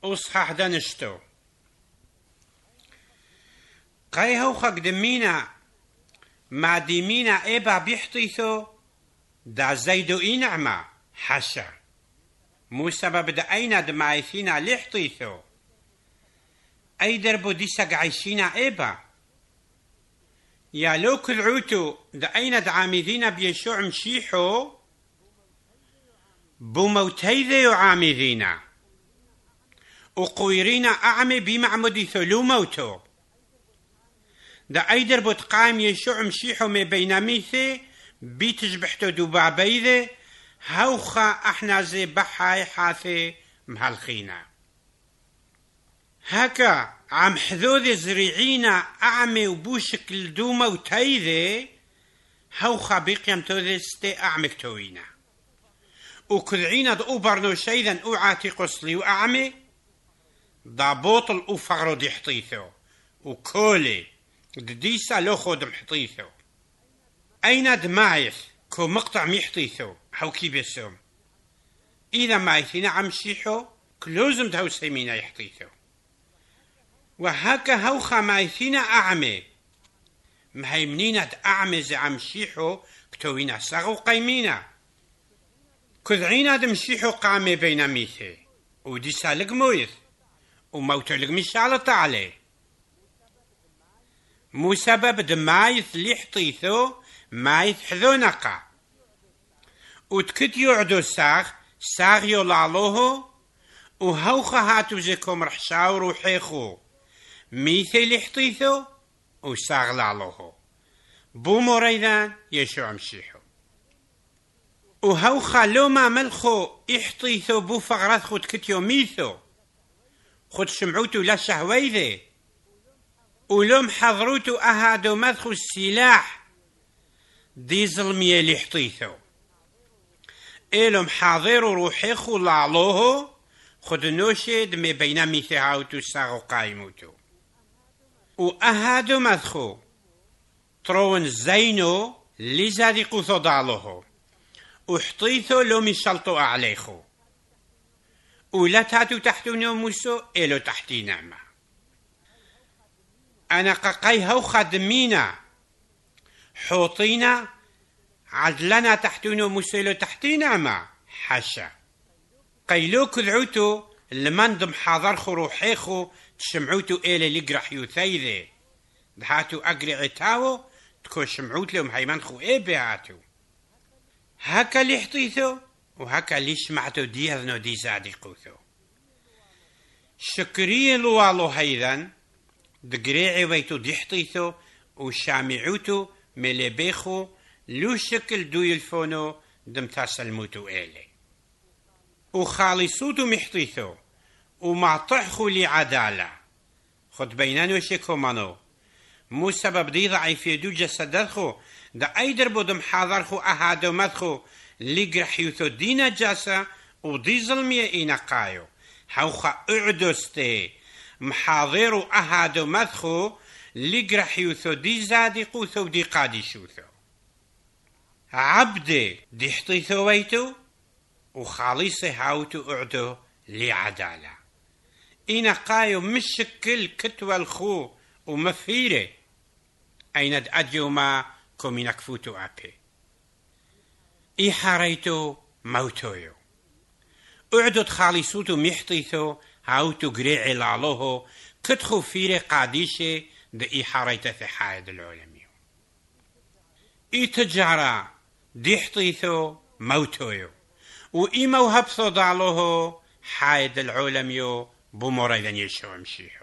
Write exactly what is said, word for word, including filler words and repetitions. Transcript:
أصحح دنشتو قيهو خقدمينا ما ديمينا إبا بيحطيثو دا زيدو إنعما حشا مو سبب دا أين دمايثينا لحطيثو أي دربو ديسا عايشينا إبا يا لو كالعوتو دا أين دعامذينا بيشوع مشيحو بموتيذي عامذينا وقويرينا أعمي بمعمدي ثلو موتو دا أيدر بتقام يشوع مشيحو مي بيناميثي بيتجبحتو دبابيذي هوخا احنا زي بحاي حاثي مهالخينا هكا عم حذوذي زريعينا أعمي وبوشكل دوما وتايذي هوخا بيقيم توذي ستي أعمك توينا وكذعينا دو برنو شيذا أعاتي قصلي وأعمي دا بوطل أفغرو دي حطيثو وكولي ديسا لو خود محطيثو أين دمايث كو مقطع ميحطيثو هاو كي بسوم إذا مايثينا عم شيحو كلوزم دهو سيمينا يحطيثو وهكا هوخا مايثينا أعمي مهيمنينا أعمي زي عم شيحو كتوينا ساغو قيمينا كذعينا دمشيحو قامي بين ميثي وديسا لق مويث وموتو لق مشالة عليه مو سبب دمايث لحطيثو مايث حذونقا وتكت يعدو ساغ ساغ يولالوهو وهوخا هاتو زيكم رحشاو روحيخو ميثي لحطيثو وساغ لالوهو بو مريدان يشوع مشيحو وهوخا لو ما ملخو احطيثو بو فغرات خود كتيو ميثو خود شمعوتو لا شهويذي ولوم حضروتو أهادو مدخو السلاح دي ظلمية لحطيثو إلوم حاضرو روحيخو لعلوهو خود نوشد مي بينا ميثاوتو ساغو قايموتو وأهادو مدخو ترون زينو لزادي قوثو دالوهو وحطيثو لو مشلطو عليخو ولا تاتو تحتو نوموسو إلو تحتي نعمة أنا قاقيها وخدمينا حوطينا عدلنا تحتونو مسيلو تحتي نعمة حشا قيلو كذعوتو لمن دم حاضر خو روحيخو تشمعوتو إلي لقرح يوثيذي دهاتو أقري عتاو تكون شمعوت لهم هيمن خو إيه بيعاتو هكا اللي حطيثو وهكا اللي شمعتو ديذنو دي زادي قوثو شكريا لوالو هيذن دقريعي ويتو ديحطيثو وشامعوتو مليبيخو لو شكل دو يلفونو دم تاسلموتو إلي وخالصوتو محطيثو ومعطحخو لي عدالة خد بينانو شكو منو مو سبب دي ضعيفي دو جسدخو دا ايدر بودم حاضرخو اهادو مدخو لقرحيوثو دينا جاسا ودي ظلمية اينا قايو هوخا اعدوستي محاضرو أهادو مدخو لقرحيوثو دي زادي قوثو دي قادشوثو عبدي دي حطيثو ويتو وخالصي هاوتو اعدو لعدالة إنا قايو مشكل كتوى الخو ومفيري أين أديو ما كومينا كفوتو أبي إي حاريتو موتويو اعدو خالصوتو محطيثو هاوتو قريعي لالوهو كتخو فيري قاديشي دا إي حاريتا في حايد العالميو إي تجارة دي حطيثو موتويو وإي موهبثو دالوهو حايد العالميو بمريدن يشوع مشيحو